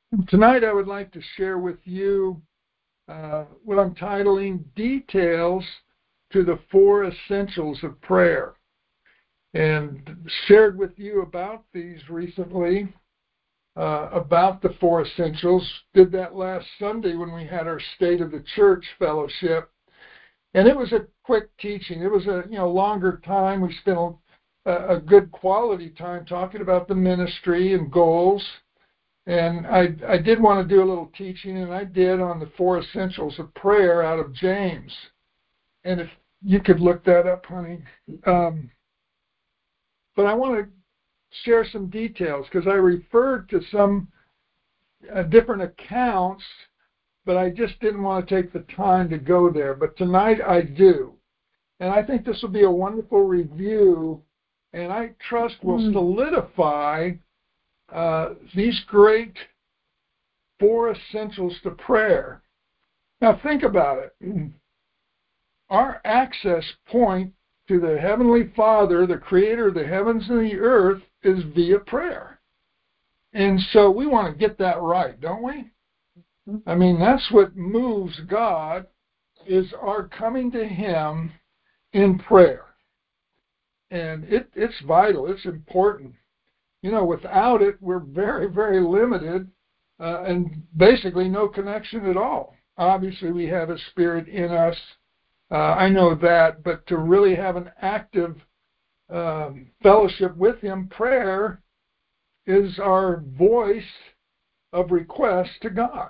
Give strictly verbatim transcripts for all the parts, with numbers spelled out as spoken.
Tonight I would like to share with you uh, what I'm titling Details to the Four Essentials of Prayer, and shared with you about these recently, uh, about the four essentials. Did that last Sunday when we had our State of the Church fellowship, and it was a quick teaching. It was a you know longer time. We spent a, a good quality time talking about the ministry and goals. And I, I did want to do a little teaching, and I did on the four essentials of prayer out of James. And if you could look that up, honey. Um, but I want to share some details because I referred to some uh, different accounts, but I just didn't want to take the time to go there. But tonight I do. And I think this will be a wonderful review, and I trust will mm. solidify uh, these great four essentials to prayer. Now think about it. Our access point to the Heavenly Father, the Creator of the heavens and the earth, is via prayer. And so we want to get that right, don't we? I mean, that's what moves God, is our coming to Him in prayer. And it, it's vital. It's important. You know, without it, we're very, very limited uh, and basically no connection at all. Obviously, we have a spirit in us. Uh, I know that. But to really have an active um, fellowship with Him, prayer is our voice of request to God.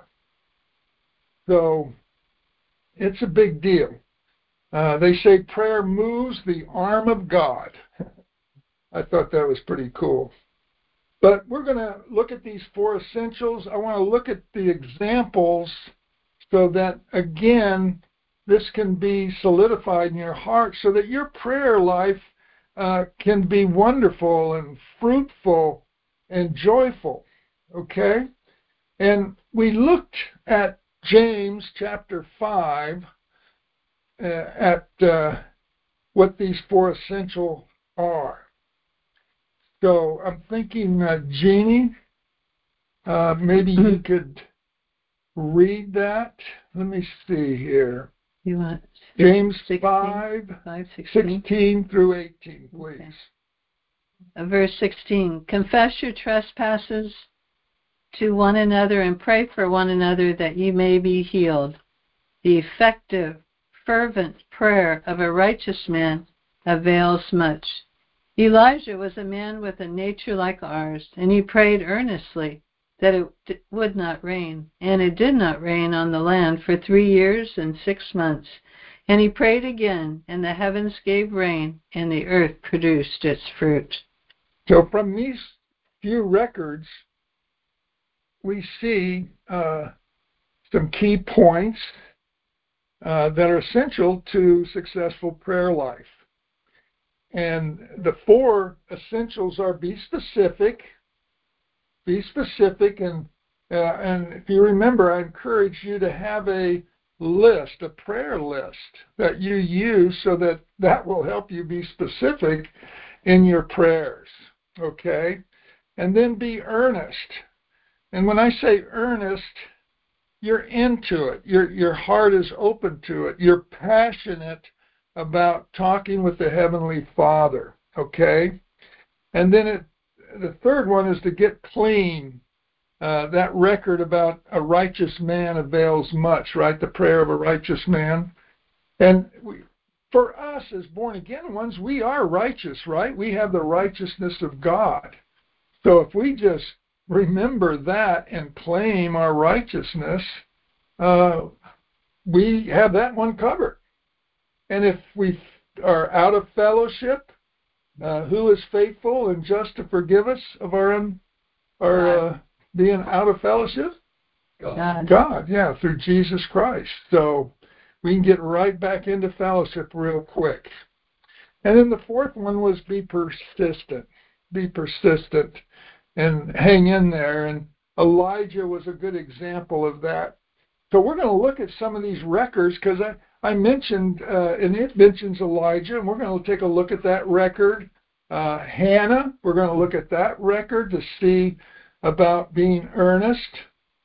So it's a big deal. Uh, they say prayer moves the arm of God. I thought that was pretty cool. But we're going to look at these four essentials. I want to look at the examples so that, again, this can be solidified in your heart so that your prayer life uh, can be wonderful and fruitful and joyful, okay? And we looked at James chapter five uh, at uh, what these four essentials are. So I'm thinking, uh, Jeannie, uh, maybe you could read that. Let me see here. You want James sixteen, five, five, sixteen? sixteen through eighteen, please. Okay. Uh, verse sixteen, confess your trespasses to one another and pray for one another that ye may be healed. The effective, fervent prayer of a righteous man avails much. Elijah was a man with a nature like ours, and he prayed earnestly that it d- would not rain. And it did not rain on the land for three years and six months. And he prayed again, and the heavens gave rain, and the earth produced its fruit. So from these few records, we see uh, some key points uh, that are essential to successful prayer life. And the four essentials are be specific, be specific, and uh, and if you remember, I encourage you to have a list, a prayer list that you use so that that will help you be specific in your prayers, okay? And then be earnest. And when I say earnest, you're into it. Your your heart is open to it. You're passionate about talking with the Heavenly Father, okay? And then it, the third one is to get clean. Uh, that record about a righteous man avails much, right? The prayer of a righteous man. And we, for us as born-again ones, we are righteous, right? We have the righteousness of God. So if we just remember that and claim our righteousness, uh, we have that one covered. And if we are out of fellowship, uh, who is faithful and just to forgive us of our un, our uh, being out of fellowship? God. God, yeah, through Jesus Christ. So we can get right back into fellowship real quick. And then the fourth one was be persistent. Be persistent and hang in there. And Elijah was a good example of that. So we're going to look at some of these records because I, I mentioned, uh, and it mentions Elijah, and we're going to take a look at that record. Uh, Hannah, we're going to look at that record to see about being earnest.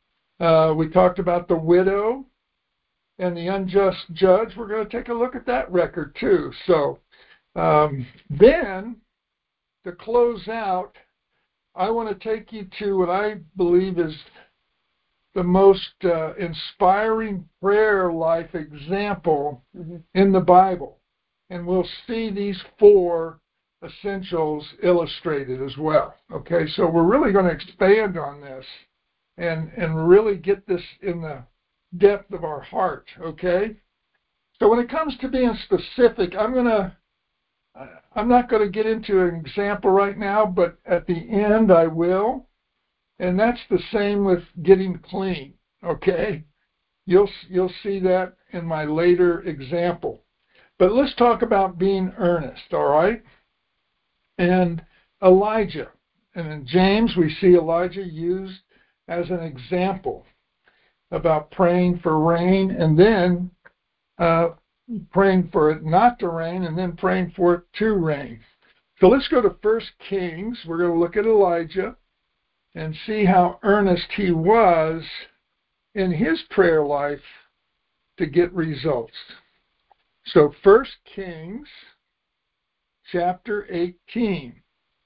Uh, we talked about the widow and the unjust judge. We're going to take a look at that record too. So um, then, to close out, I want to take you to what I believe is the most uh, inspiring prayer life example mm-hmm. in the Bible. And we'll see these four essentials illustrated as well. Okay, so we're really going to expand on this and, and really get this in the depth of our heart, okay? So when it comes to being specific, I'm going to I'm not going to get into an example right now, but at the end I will. And that's the same with getting clean, okay? You'll you'll see that in my later example. But let's talk about being earnest, all right? And Elijah. And in James, we see Elijah used as an example about praying for rain and then uh, praying for it not to rain and then praying for it to rain. So let's go to First Kings. We're going to look at Elijah and see how earnest he was in his prayer life to get results. So First Kings chapter eighteen.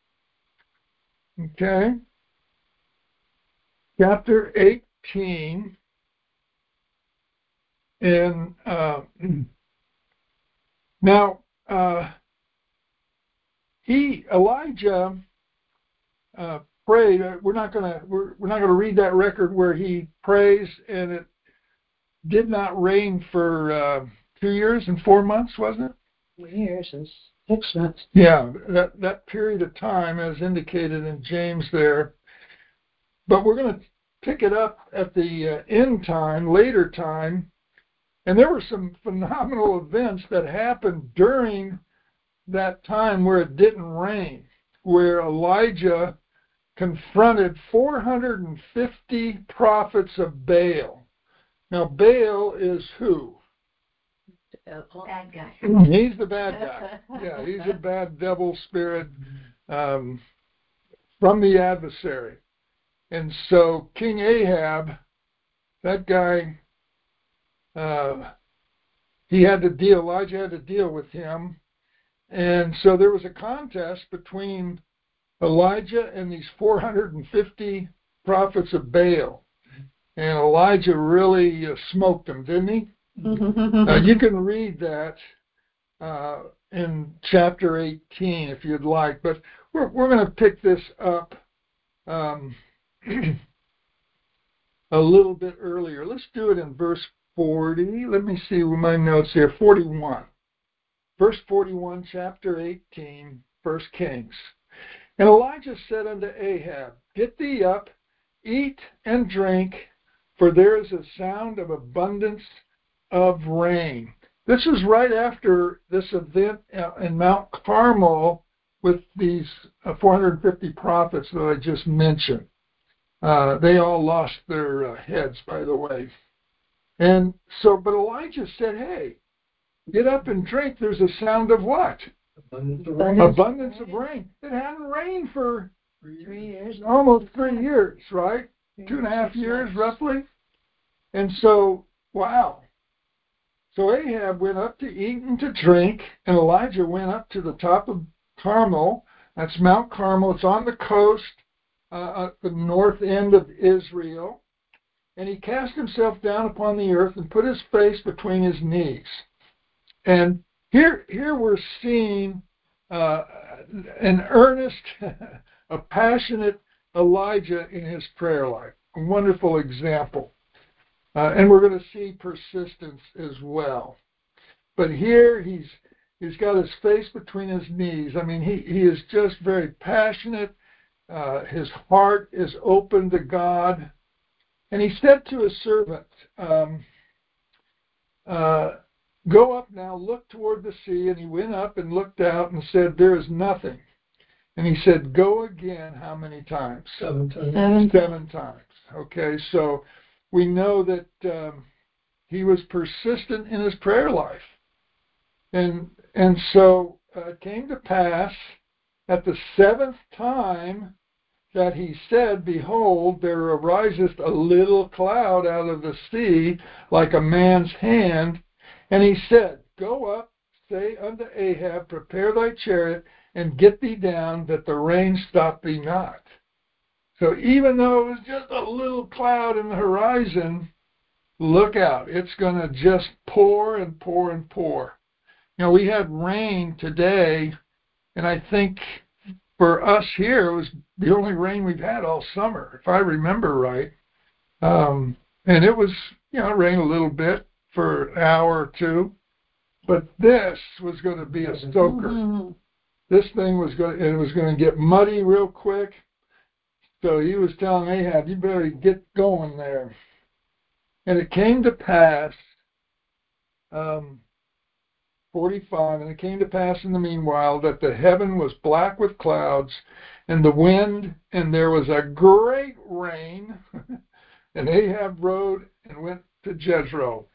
Okay? Chapter eighteen. And uh, now uh, he Elijah uh, prayed. We're not going to we're, we're not going to read that record where he prays and it did not rain for uh, two years and four months, wasn't it? Two years and six months. Yeah, that that period of time, as indicated in James there. But we're going to pick it up at the uh, end time, later time, and there were some phenomenal events that happened during that time where it didn't rain, where Elijah confronted four hundred fifty prophets of Baal. Now, Baal is who? Bad guy. He's the bad guy. Yeah, he's a bad devil spirit um, from the adversary. And so King Ahab, that guy, uh, he had to deal, Elijah had to deal with him. And so there was a contest between Elijah and these four hundred fifty prophets of Baal. And Elijah really uh, smoked them, didn't he? uh, you can read that uh, in chapter eighteen if you'd like. But we're, we're going to pick this up um, a little bit earlier. Let's do it in verse forty. Let me see my notes here. forty-one. Verse forty-one, chapter eighteen, First Kings. And Elijah said unto Ahab, Get thee up, eat and drink, for there is a sound of abundance of rain. This is right after this event in Mount Carmel with these four hundred fifty prophets that I just mentioned. Uh, they all lost their uh, heads, by the way. And so, but Elijah said, hey, get up and drink. There's a sound of what? Abundance of rain. Abundance of rain. It hadn't rained for three years. Almost three years, right? Two and a half years, roughly. And so, wow. So Ahab went up to eat and to drink, and Elijah went up to the top of Carmel. That's Mount Carmel. It's on the coast, uh, at the north end of Israel. And he cast himself down upon the earth and put his face between his knees. And here, here we're seeing uh, an earnest, a passionate Elijah in his prayer life. A wonderful example. Uh, and we're going to see persistence as well. But here he's he's got his face between his knees. I mean, he, he is just very passionate. Uh, his heart is open to God. And he said to his servant, um, uh, Go up now, look toward the sea. And he went up and looked out and said, There is nothing. And he said, Go again, how many times? Seven times. Seven, Seven times. Okay, so we know that um, he was persistent in his prayer life. And and so uh, it came to pass at the seventh time that he said, Behold, there ariseth a little cloud out of the sea, like a man's hand. And he said, Go up, say unto Ahab, Prepare thy chariot, and get thee down, that the rain stop thee not. So even though it was just a little cloud in the horizon, look out. It's going to just pour and pour and pour. You know, we had rain today, and I think for us here, it was the only rain we've had all summer, if I remember right. Um, and it was, you know, rain a little bit for an hour or two. But this was going to be a soaker. Mm-hmm. This thing was going to, it was going to get muddy real quick. So he was telling Ahab, you better get going there. And it came to pass, um, forty-five, and it came to pass in the meanwhile that the heaven was black with clouds, and the wind, and there was a great rain. And Ahab rode and went to Jezreel.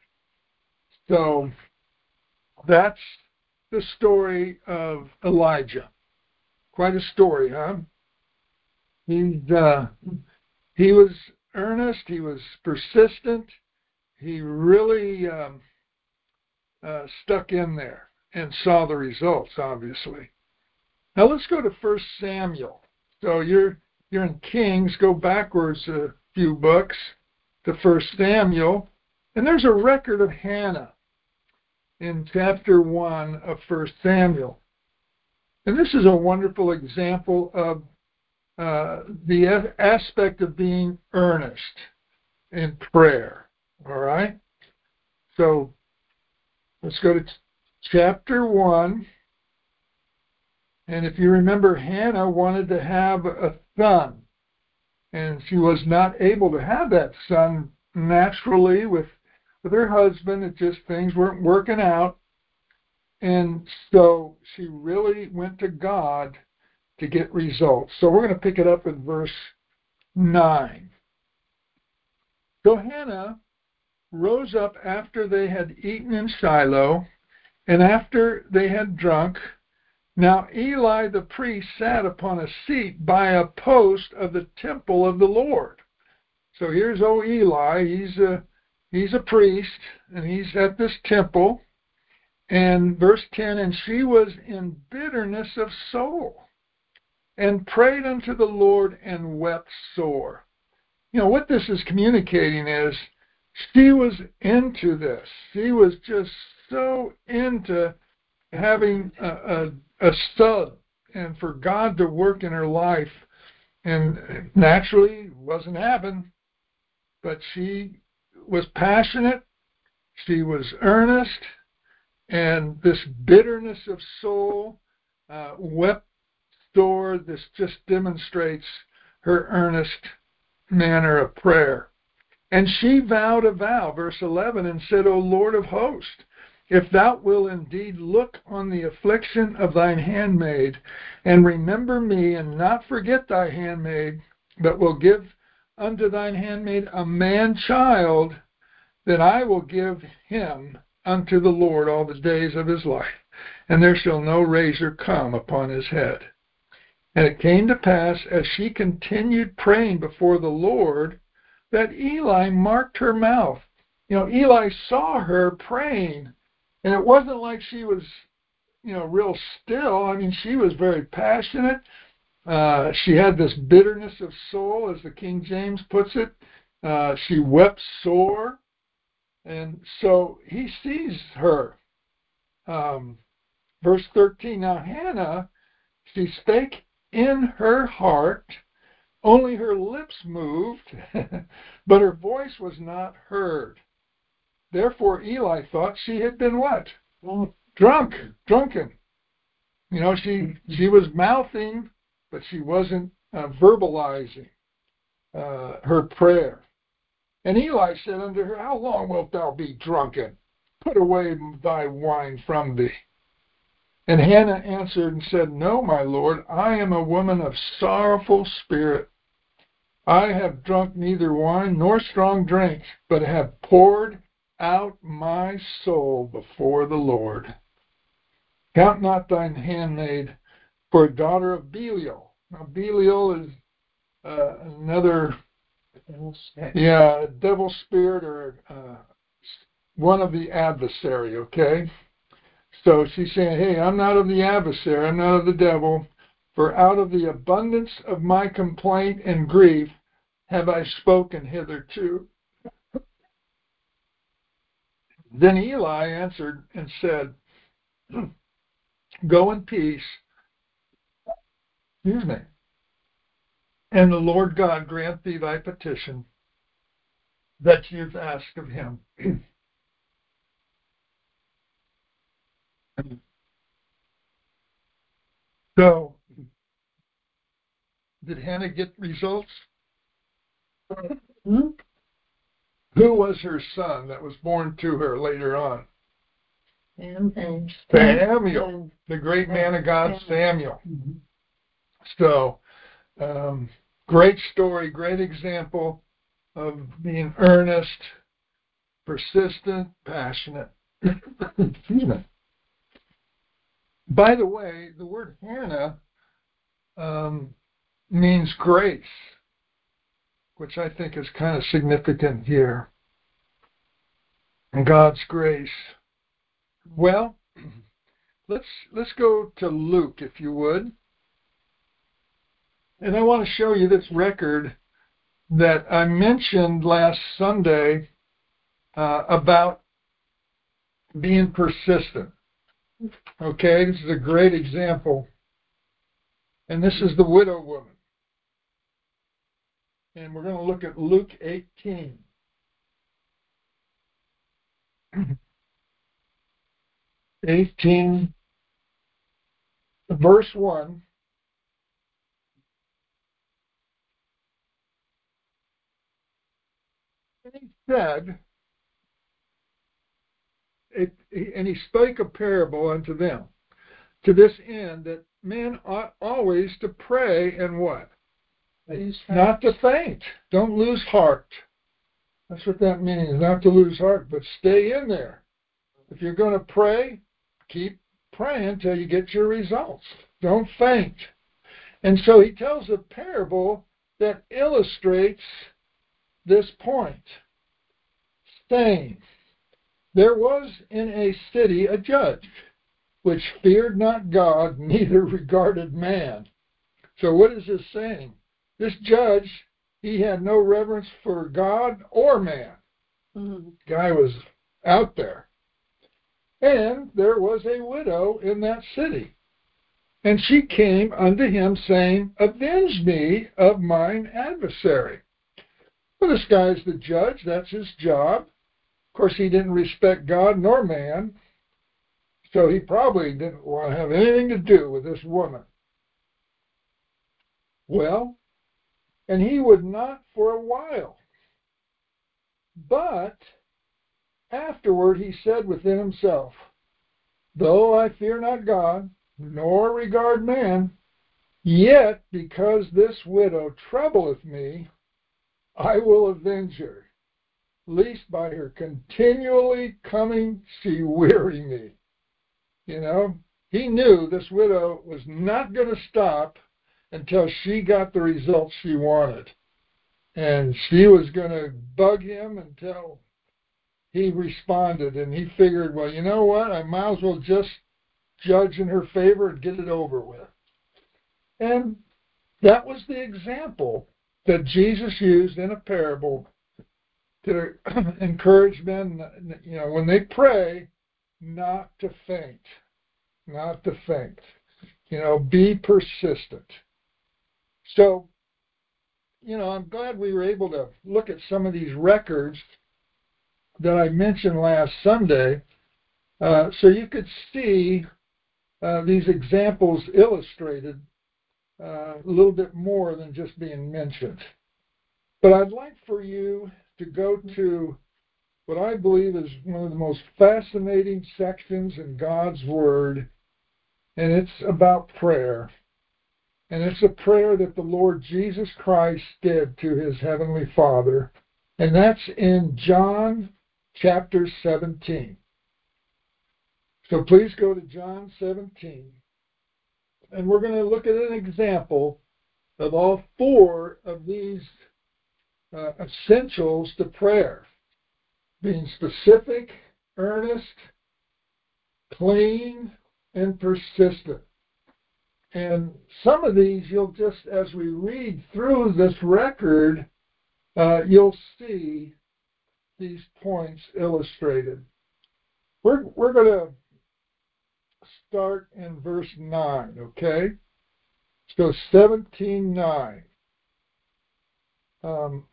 So that's the story of Elijah. Quite a story, huh? He's, uh, he was earnest. He was persistent. He really um, uh, stuck in there and saw the results, obviously. Now let's go to First Samuel. So you're you're in Kings. Go backwards a few books to First Samuel, and there's a record of Hannah in chapter one of First Samuel. And this is a wonderful example of uh, the aspect of being earnest in prayer. All right? So let's go to chapter one. And if you remember, Hannah wanted to have a son. And she was not able to have that son naturally with, with her husband. It just, things weren't working out. And so she really went to God to get results. So we're going to pick it up in verse nine. So Hannah rose up after they had eaten in Shiloh, and after they had drunk. Now Eli the priest sat upon a seat by a post of the temple of the Lord. So here's old Eli. He's a, he's a priest, and he's at this temple. And verse ten, and she was in bitterness of soul, and prayed unto the Lord, and wept sore. You know, what this is communicating is she was into this. She was just so into having a, a, a son and for God to work in her life. And naturally, it wasn't happening, but she was passionate, she was earnest, and this bitterness of soul, uh, wept sore. This just demonstrates her earnest manner of prayer. And she vowed a vow, verse eleven, and said, O Lord of hosts, if thou wilt indeed look on the affliction of thine handmaid, and remember me, and not forget thy handmaid, but will give unto thine handmaid a man child, then I will give him unto the Lord all the days of his life, and there shall no razor come upon his head. And it came to pass, as she continued praying before the Lord, that Eli marked her mouth. You know, Eli saw her praying, and it wasn't like she was, you know, real still. I mean, she was very passionate. Uh, she had this bitterness of soul, as the King James puts it. Uh, she wept sore. And so he sees her. Um, verse thirteen, now Hannah, she spake in her heart, only her lips moved, but her voice was not heard. Therefore Eli thought she had been what? Well, drunk, drunken. You know, she she was mouthing, but she wasn't uh, verbalizing uh, her prayer. And Eli said unto her, How long wilt thou be drunken? Put away thy wine from thee. And Hannah answered and said, No, my Lord, I am a woman of sorrowful spirit. I have drunk neither wine nor strong drink, but have poured out my soul before the Lord. Count not thine handmaid for a daughter of Belial. Now, Belial is uh, another, yeah, devil spirit or uh, one of the adversary, okay? So she's saying, hey, I'm not of the adversary, I'm not of the devil, for out of the abundance of my complaint and grief have I spoken hitherto. Then Eli answered and said, go in peace, excuse me, and the Lord God grant thee thy petition that you've asked of him. So, did Hannah get results? Hmm? Who was her son that was born to her later on? Samuel. Samuel, the great man of God, Samuel. Mm-hmm. So, um, great story, great example of being earnest, persistent, passionate. Excuse me. By the way, the word Hannah um, means grace, which I think is kind of significant here. And God's grace. Well, let's let's go to Luke, if you would. And I want to show you this record that I mentioned last Sunday uh, about being persistent. Okay, this is a great example. And this is the widow woman. And we're going to look at Luke eighteen. eighteen, verse one. And he said, it, and he spake a parable unto them, to this end that men ought always to pray and what? Not to faint. Don't lose heart. That's what that means, not to lose heart, but stay in there. If you're going to pray, keep praying until you get your results. Don't faint. And so he tells a parable that illustrates this point, saying, there was in a city a judge, which feared not God, neither regarded man. So what is this saying? This judge, he had no reverence for God or man. Mm-hmm. Guy was out there. And there was a widow in that city. And she came unto him, saying, avenge me of mine adversary. Well, this guy's the judge. That's his job. Of course, he didn't respect God nor man. So he probably didn't want to have anything to do with this woman. Well, and he would not for a while. But afterward he said within himself, though I fear not God, nor regard man, yet because this widow troubleth me, I will avenge her, lest by her continually coming she weary me. You know, he knew this widow was not going to stop until she got the results she wanted. And she was going to bug him until he responded. And he figured, well, you know what? I might as well just judge in her favor and get it over with. And that was the example that Jesus used in a parable to encourage men, you know, when they pray, not to faint. Not to faint. You know, be persistent. So, you know, I'm glad we were able to look at some of these records that I mentioned last Sunday, uh, so you could see uh, these examples illustrated uh, a little bit more than just being mentioned. But I'd like for you to go to what I believe is one of the most fascinating sections in God's Word, and it's about prayer. And it's a prayer that the Lord Jesus Christ did to his Heavenly Father. And that's in John chapter seventeen. So please go to John seventeen. And we're going to look at an example of all four of these uh, essentials to prayer: being specific, earnest, clean, and persistent. And some of these, you'll just, as we read through this record, uh, you'll see these points illustrated. We're, we're going to start in verse nine, okay? So seventeen nine. Um,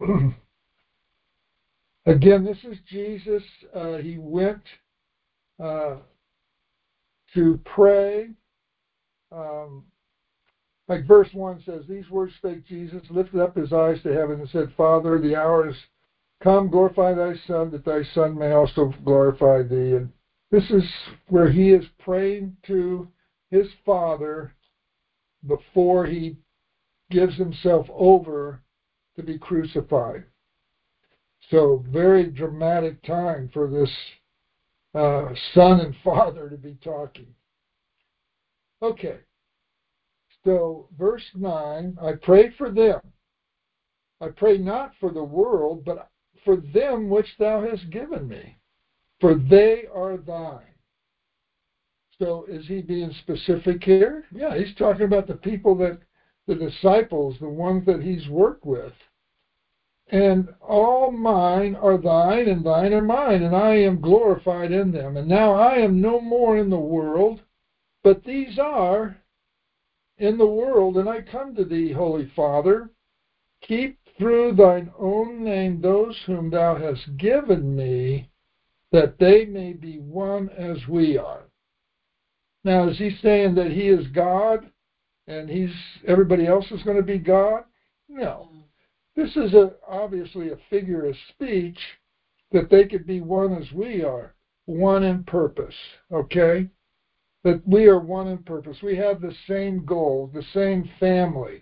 again, this is Jesus. Uh, he went uh, to pray. Um, like verse one says, these words spake Jesus, lifted up his eyes to heaven and said, Father, the hour is come, glorify thy Son, that thy Son may also glorify thee. And this is where he is praying to his Father before he gives himself over to be crucified. So very dramatic time for this uh, son and father to be talking. Okay, so verse nine, I pray for them. I pray not for the world, but for them which thou hast given me, for they are thine. So is he being specific here? Yeah, he's talking about the people that, the disciples, the ones that he's worked with. And all mine are thine, and thine are mine, and I am glorified in them. And now I am no more in the world, but these are in the world, and I come to thee, Holy Father. Keep through thine own name those whom thou hast given me, that they may be one as we are. Now, is he saying that he is God and he's everybody else is going to be God? No. This is a, obviously a figure of speech that they could be one as we are, one in purpose, okay? That we are one in purpose. We have the same goal, the same family.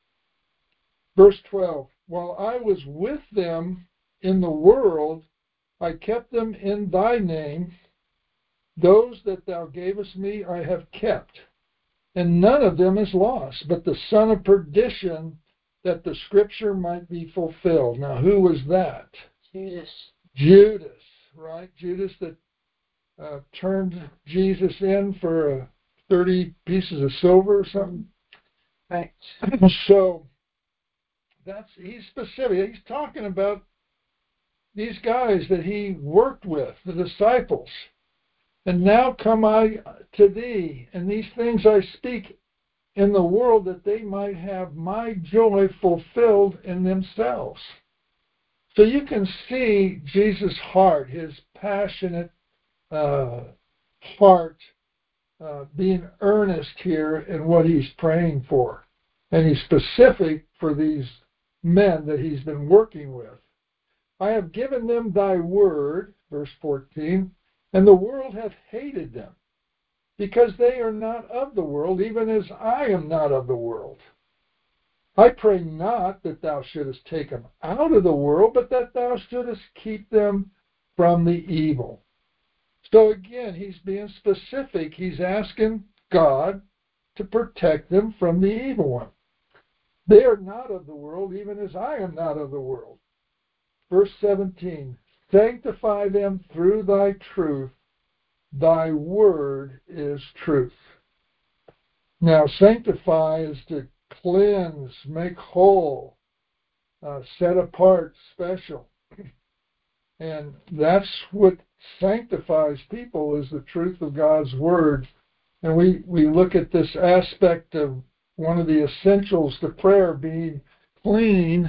Verse twelve, while I was with them in the world, I kept them in thy name. Those that thou gavest me I have kept, and none of them is lost, but the son of perdition, that the scripture might be fulfilled. Now, who was that? Judas. Judas, right? Judas that uh, turned Jesus in for uh, thirty pieces of silver or something. Right. So that's he's specific. He's talking about these guys that he worked with, the disciples. And now come I to thee, and these things I speak in the world, that they might have my joy fulfilled in themselves. So you can see Jesus' heart, his passionate uh, heart, uh, being earnest here in what he's praying for. And he's specific for these men that he's been working with. I have given them thy word, verse fourteen, and the world hath hated them, because they are not of the world, even as I am not of the world. I pray not that thou shouldest take them out of the world, but that thou shouldest keep them from the evil. So again, he's being specific. He's asking God to protect them from the evil one. They are not of the world, even as I am not of the world. Verse seventeen, sanctify them through thy truth. Thy word is truth. Now, sanctify is to cleanse, make whole, uh, set apart, special. And that's what sanctifies people, is the truth of God's word. And we, we look at this aspect of one of the essentials to prayer being clean.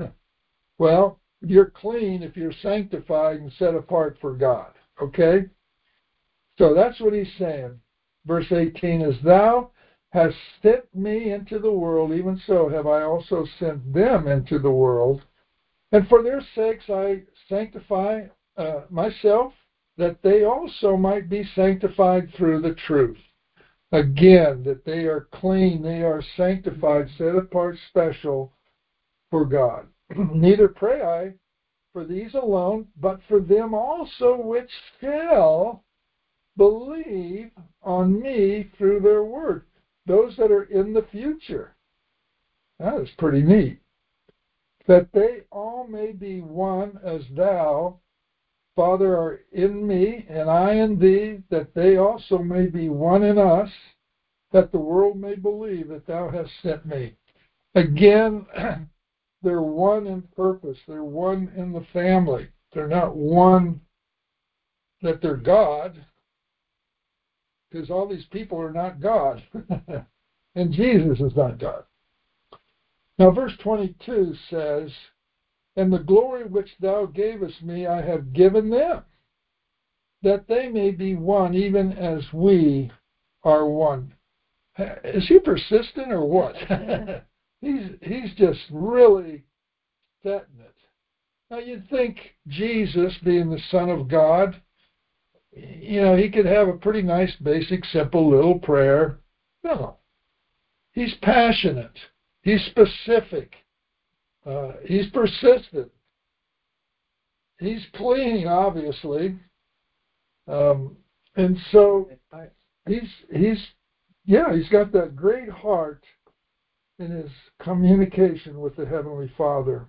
Well, you're clean if you're sanctified and set apart for God. Okay? So that's what he's saying. Verse eighteen, as thou hast sent me into the world, even so have I also sent them into the world. And for their sakes I sanctify uh, myself, that they also might be sanctified through the truth. Again, that they are clean, they are sanctified, set apart, special for God. Neither pray I for these alone, but for them also which shall believe on me through their word. Those that are in the future. That is pretty neat. That they all may be one as thou, Father, art in me, and I in thee, that they also may be one in us, that the world may believe that thou hast sent me. Again, they're one in purpose. They're one in the family. They're not one that they're God, because all these people are not God. And Jesus is not God. Now, verse twenty-two says, and the glory which thou gavest me I have given them, that they may be one, even as we are one. Is he persistent or what? he's he's just really setting it. Now, you'd think Jesus, being the Son of God, you know, he could have a pretty nice, basic, simple little prayer. No. He's passionate. He's specific. Uh, he's persistent. He's pleading, obviously. Um, and so he's, he's, yeah, he's got that great heart in his communication with the Heavenly Father.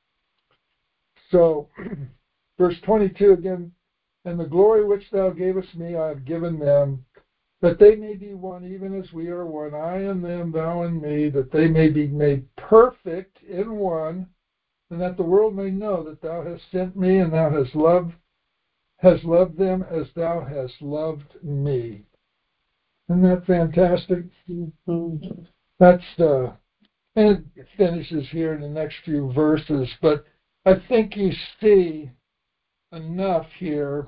So, verse twenty-two again, and the glory which thou gavest me I have given them, that they may be one, even as we are one, I and them, thou and me, that they may be made perfect in one, and that the world may know that thou hast sent me, and thou hast loved, hast loved them as thou hast loved me. Isn't that fantastic? Mm-hmm. That's uh, and it finishes here in the next few verses, but I think you see enough here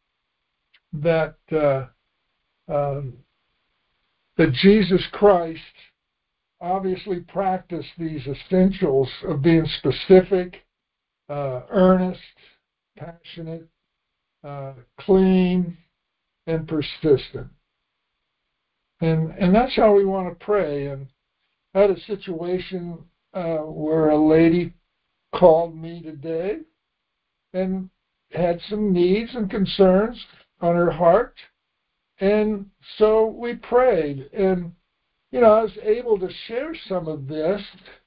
that uh, um, that Jesus Christ obviously practiced these essentials of being specific, uh, earnest, passionate, uh, clean, and persistent. And and that's how we want to pray. And I had a situation uh, where a lady called me today and had some needs and concerns on her heart. And so we prayed. And, you know, I was able to share some of this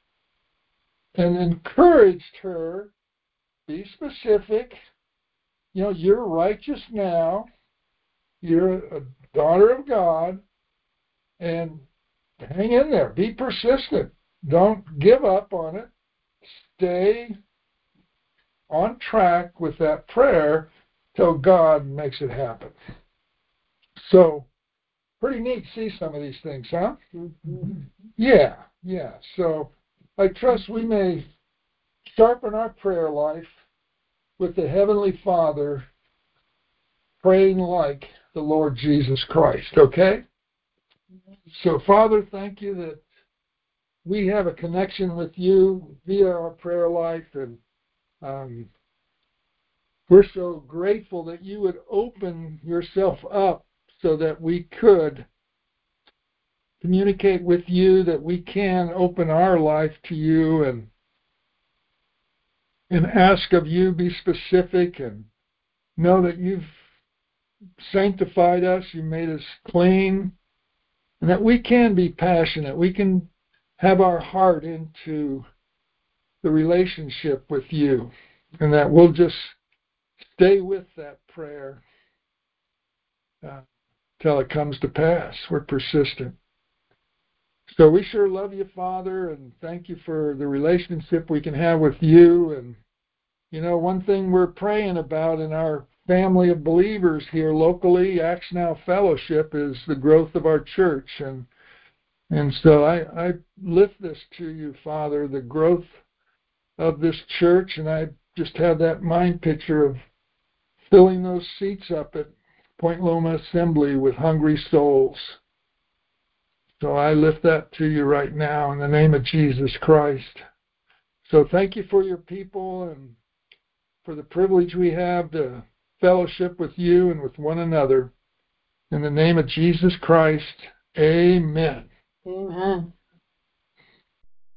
and encouraged her, be specific. You know, you're righteous now. You're a daughter of God. And hang in there. Be persistent. Don't give up on it. Stay on track with that prayer till God makes it happen. So, pretty neat to see some of these things, huh? Mm-hmm. Yeah, yeah. So, I trust we may sharpen our prayer life with the Heavenly Father praying like the Lord Jesus Christ, okay? So, Father, thank you that we have a connection with you via our prayer life, and um, we're so grateful that you would open yourself up so that we could communicate with you, that we can open our life to you and and ask of you, be specific, and know that you've sanctified us, you made us clean, and that we can be passionate. We can have our heart into the relationship with you, and that we'll just stay with that prayer uh, till it comes to pass. We're persistent. So we sure love you, Father, and thank you for the relationship we can have with you. And, you know, one thing we're praying about in our family of believers here locally, Acts Now Fellowship, is the growth of our church. And and so I, I lift this to you, Father, the growth of this church, and I just have that mind picture of filling those seats up at Point Loma Assembly with hungry souls. So I lift that to you right now in the name of Jesus Christ. So thank you for your people and for the privilege we have to fellowship with you and with one another. In the name of Jesus Christ, amen. Amen.